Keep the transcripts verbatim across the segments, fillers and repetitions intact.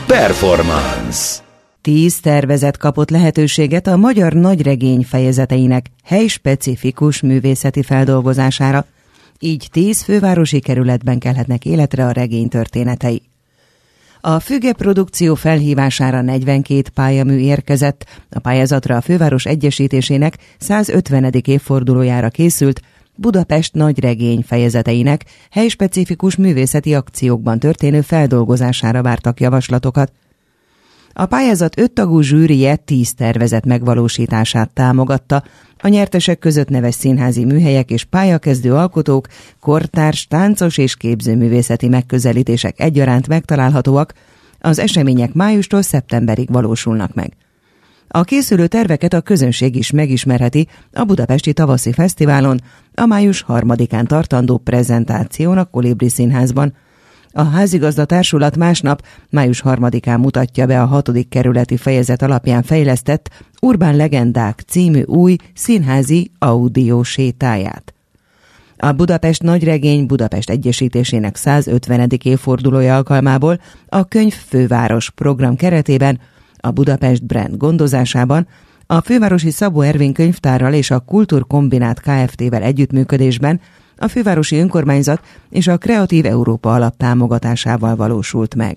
Performance. Tíz tervezet kapott lehetőséget a magyar nagyregény fejezeteinek helyspecifikus művészeti feldolgozására, így tíz fővárosi kerületben kelhetnek életre a regény történetei. A Füge produkció felhívására negyvenkét pályamű érkezett, a pályázatra a főváros egyesítésének százötvenedik évfordulójára készült Budapest nagyregény fejezeteinek helyspecifikus művészeti akciókban történő feldolgozására vártak javaslatokat. A pályázat öttagú zsűrije tíz tervezet megvalósítását támogatta, a nyertesek között neves színházi műhelyek és pályakezdő alkotók, kortárs, táncos és képzőművészeti megközelítések egyaránt megtalálhatóak, az események májustól szeptemberig valósulnak meg. A készülő terveket a közönség is megismerheti a Budapesti Tavaszi Fesztiválon, a május harmadikán tartandó prezentáción a Kolibri Színházban. A házigazda társulat másnap, május harmadikán mutatja be a hatodik kerületi fejezet alapján fejlesztett Urbán Legendák című új színházi audio sétáját. A Budapest Nagyregény Budapest egyesítésének százötvenedik évfordulója alkalmából a Könyv Főváros program keretében a Budapest Brand gondozásában a Fővárosi Szabó Ervin Könyvtárral és a Kultúrkombinát Kft-vel együttműködésben a Fővárosi Önkormányzat és a Kreatív Európa Alap támogatásával valósult meg.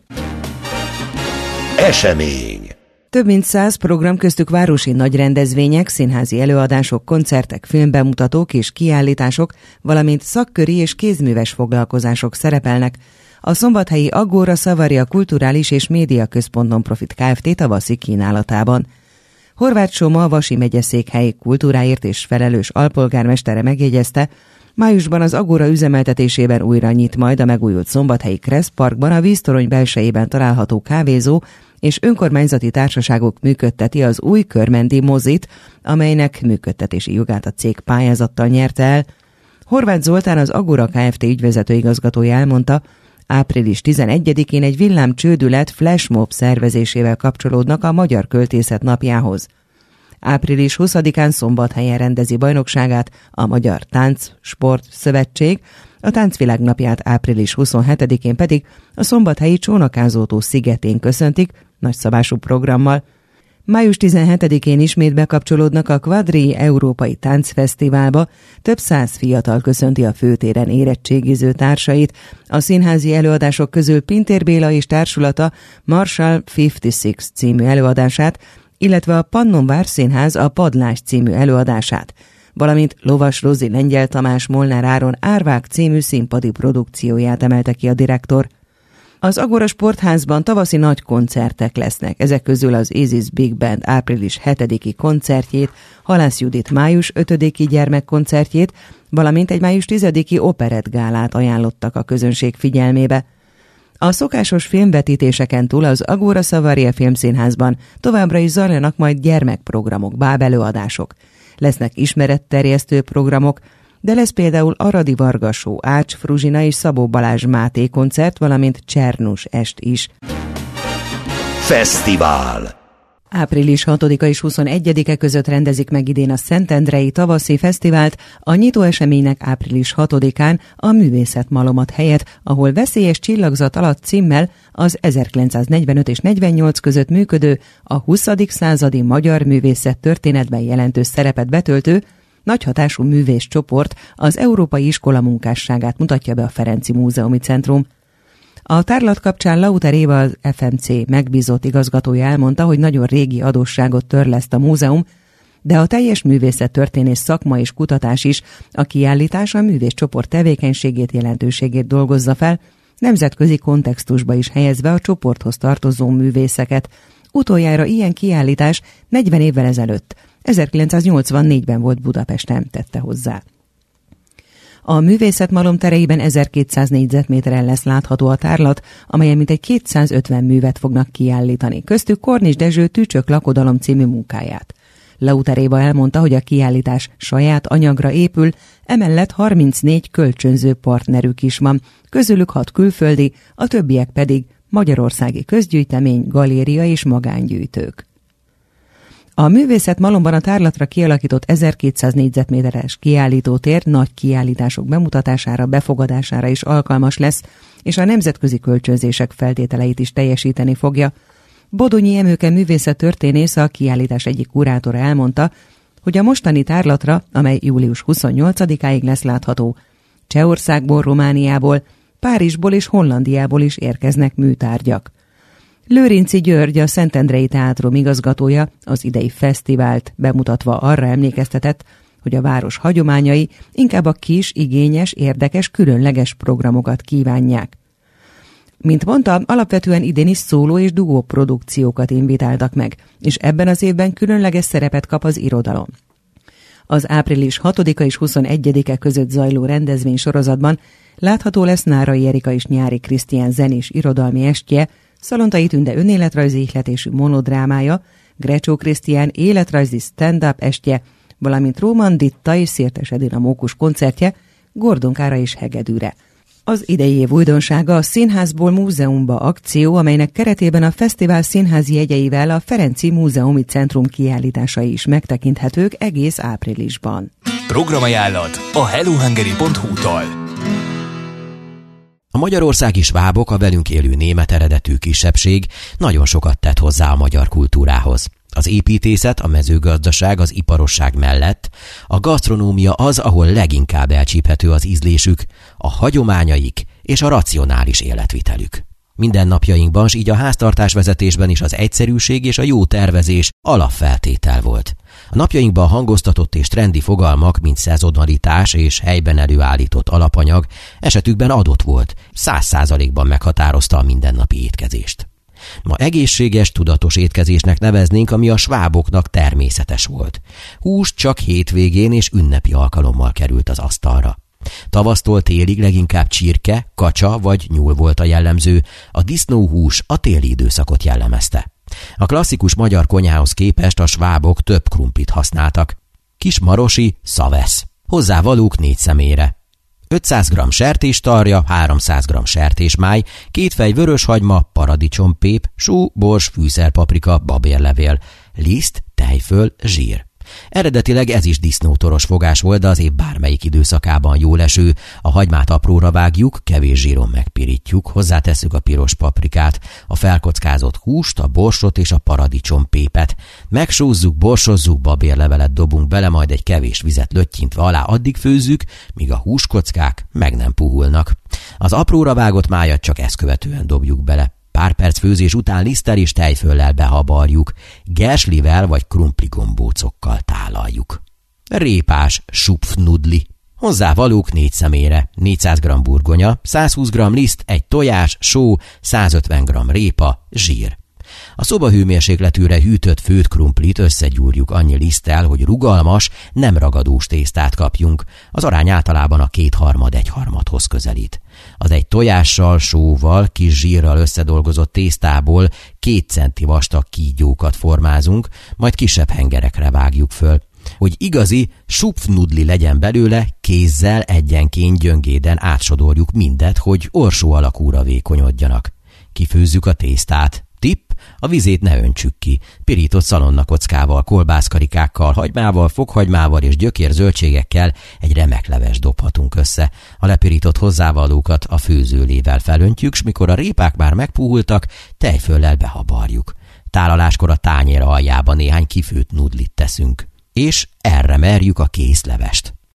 Esemény. Több mint száz program, köztük városi nagy rendezvények, színházi előadások, koncertek, filmbemutatók és kiállítások, valamint szakköri és kézműves foglalkozások szerepelnek a szombathelyi Agora Savaria Kulturális és Média Központ Non-Profit Kft. Tavaszi kínálatában. Horváth Soma, a Vasi megyeszékhely kultúráért és felelős alpolgármestere megjegyezte, májusban az Agora üzemeltetésében újra nyit majd a megújult szombathelyi Kressz Parkban a víztorony belsejében található kávézó, és önkormányzati társaságok működteti az új Körmendi mozit, amelynek működtetési jogát a cég pályázattal nyerte el. Horváth Zoltán, az Agora Kft. Ügyvezető igazgatója elmondta, április tizenegyedikén egy villámcsődület flashmob szervezésével kapcsolódnak a Magyar Költészet napjához. április huszadikán Szombathelyen rendezi bajnokságát a Magyar Táncsport Szövetség, a Táncvilág napját április huszonhetedikén pedig a szombathelyi Csónakázótó szigetén köszöntik nagyszabású programmal. május tizenhetedikén ismét bekapcsolódnak a Quadri Európai Táncfesztiválba, több száz fiatal köszönti a főtéren érettségiző társait. A színházi előadások közül Pintér Béla és társulata Marshall ötvenhat című előadását, illetve a Pannonvár Színház a Padlás című előadását, valamint Lovas Rozi, Lengyel Tamás, Molnár Áron Árvák című színpadi produkcióját emelte ki a direktor. Az Agora Sportházban tavaszi nagy koncertek lesznek, ezek közül az Isis Big Band április hetediki koncertjét, Halász Judit május ötödiki gyermekkoncertjét, valamint egy május tizediki operettgálát ajánlottak a közönség figyelmébe. A szokásos filmvetítéseken túl az Agora Savaria Filmszínházban továbbra is zajlanak majd gyermekprogramok, bábelőadások. Lesznek ismeretterjesztő programok, de lesz például Aradi Varga Show, Ács Fruzsina és Szabó Balázs Máté koncert, valamint Csernus est is. Fesztivál. április hatodika és huszonegyedike között rendezik meg idén a Szentendrei Tavaszi Fesztivált, a nyitóeseménynek április hatodikán a Művészetmalomat helyett, ahol Veszélyes csillagzat alatt címmel az ezerkilencszáznegyvenöt és negyvennyolc között működő, a huszadik századi magyar művészet történetben jelentős szerepet betöltő, nagyhatású művészcsoport az Európai Iskola munkásságát mutatja be a Ferenci Múzeumi Centrum. A tárlat kapcsán Lauter Éva, az ef em cé megbízott igazgatója elmondta, hogy nagyon régi adósságot törleszt a múzeum, de a teljes művészettörténész szakma és kutatás is a kiállítás a művészcsoport tevékenységét, jelentőségét dolgozza fel, nemzetközi kontextusba is helyezve a csoporthoz tartozó művészeket. Utoljára ilyen kiállítás negyven évvel ezelőtt, ezerkilencszáznyolcvannégyben volt Budapesten, tette hozzá. A Művészetmalom tereiben ezerkétszáz négyzetméteren lesz látható a tárlat, amelyen mintegy kétszázötven művet fognak kiállítani, köztük Kornis Dezső Tücsök lakodalom című munkáját. Lauter Éva elmondta, hogy a kiállítás saját anyagra épül, emellett harmincnégy kölcsönző partnerük is van, közülük hat külföldi, a többiek pedig magyarországi közgyűjtemény, galéria és magángyűjtők. A művészet malomban a tárlatra kialakított ezerkétszáz négyzetméteres kiállítótér nagy kiállítások bemutatására, befogadására is alkalmas lesz, és a nemzetközi kölcsönzések feltételeit is teljesíteni fogja. Bodonyi Emőke művészettörténész, a kiállítás egyik kurátora elmondta, hogy a mostani tárlatra, amely július huszonnyolcadikáig lesz látható, Csehországból, Romániából, Párizsból és Hollandiából is érkeznek műtárgyak. Lőrinci György, a Szentendrei Teátrum igazgatója az idei fesztivált bemutatva arra emlékeztetett, hogy a város hagyományai inkább a kis, igényes, érdekes, különleges programokat kívánják. Mint mondta, alapvetően idén is szóló és dugó produkciókat invitáltak meg, és ebben az évben különleges szerepet kap az irodalom. Az április hatodika és huszonegyedike között zajló rendezvény sorozatban látható lesz Nárai Erika és Nyári Krisztián zenés irodalmi estje, Szalontai Tünde önéletrajzi ihletésű monodrámája, Grecsó Krisztián életrajzi stand-up estje, valamint Róman Ditta és Szirtes Edina Mókus koncertje Gordonkára és Hegedűre. Az idei év újdonsága a Színházból Múzeumba akció, amelynek keretében a fesztivál színházi jegyeivel a Ferenci Múzeumi Centrum kiállításai is megtekinthetők egész áprilisban. Programajánlat a hellohungary pont hu-tól. A magyarországi svábok, a velünk élő német eredetű kisebbség, nagyon sokat tett hozzá a magyar kultúrához. Az építészet, a mezőgazdaság, az iparosság mellett a gasztronómia az, ahol leginkább elcsíphető az ízlésük, a hagyományaik és a racionális életvitelük. Mindennapjainkban, s így a háztartásvezetésben is az egyszerűség és a jó tervezés alapfeltétel volt. A napjainkban hangoztatott és trendi fogalmak, mint szezonalitás és helyben előállított alapanyag esetükben adott volt, száz százalékban meghatározta a mindennapi étkezést. Ma egészséges, tudatos étkezésnek neveznénk, ami a sváboknak természetes volt. Hús csak hétvégén és ünnepi alkalommal került az asztalra. Tavasztól télig leginkább csirke, kacsa vagy nyúl volt a jellemző, a disznóhús a téli időszakot jellemezte. A klasszikus magyar konyhához képest a svábok több krumplit használtak. Kis marosi, szavesz. Hozzávalók négy személyre. ötszáz gramm sertéstarja, háromszáz gramm sertésmáj, két fej vöröshagyma, paradicsompép, só, bors, fűszerpaprika, babérlevél, liszt, tejföl, zsír. Eredetileg ez is disznótoros fogás volt, de az év bármelyik időszakában jól eső. A hagymát apróra vágjuk, kevés zsíron megpirítjuk, hozzátesszük a piros paprikát, a felkockázott húst, a borsot és a paradicsompépet. Megsózzuk, borsozzuk, babérlevelet dobunk bele, majd egy kevés vizet löttyintve alá addig főzzük, míg a húskockák meg nem puhulnak. Az apróra vágott májat csak ezt követően dobjuk bele. Pár perc főzés után liszttel és tejföllel behabarjuk, gerslivel vagy krumpligombócokkal tálaljuk. Répás supfnudli. Hozzávalók négy személyre, négyszáz gramm burgonya, százhúsz gramm liszt, egy tojás, só, százötven gramm répa, zsír. A szobahőmérsékletűre hűtött főtt krumplit összegyúrjuk annyi liszttel, hogy rugalmas, nem ragadós tésztát kapjunk. Az arány általában a kétharmad egyharmadhoz közelít. Az egy tojással, sóval, kis zsírral összedolgozott tésztából két centi vastag kígyókat formázunk, majd kisebb hengerekre vágjuk föl. Hogy igazi supfnudli legyen belőle, kézzel egyenként gyöngéden átsodorjuk mindet, hogy orsó alakúra vékonyodjanak. Kifőzzük a tésztát. Tipp, a vizét ne öntsük ki. Pirított szalonnakockával, kolbászkarikákkal, hagymával, fokhagymával és gyökérzöldségekkel egy remek leves dobhatunk össze. A lepirított hozzávalókat a főzőlével felöntjük, s mikor a répák már megpuhultak, tejföllel behabarjuk. Tálaláskor a tányér aljába néhány kifőtt nudlit teszünk. És erre merjük a kész levest.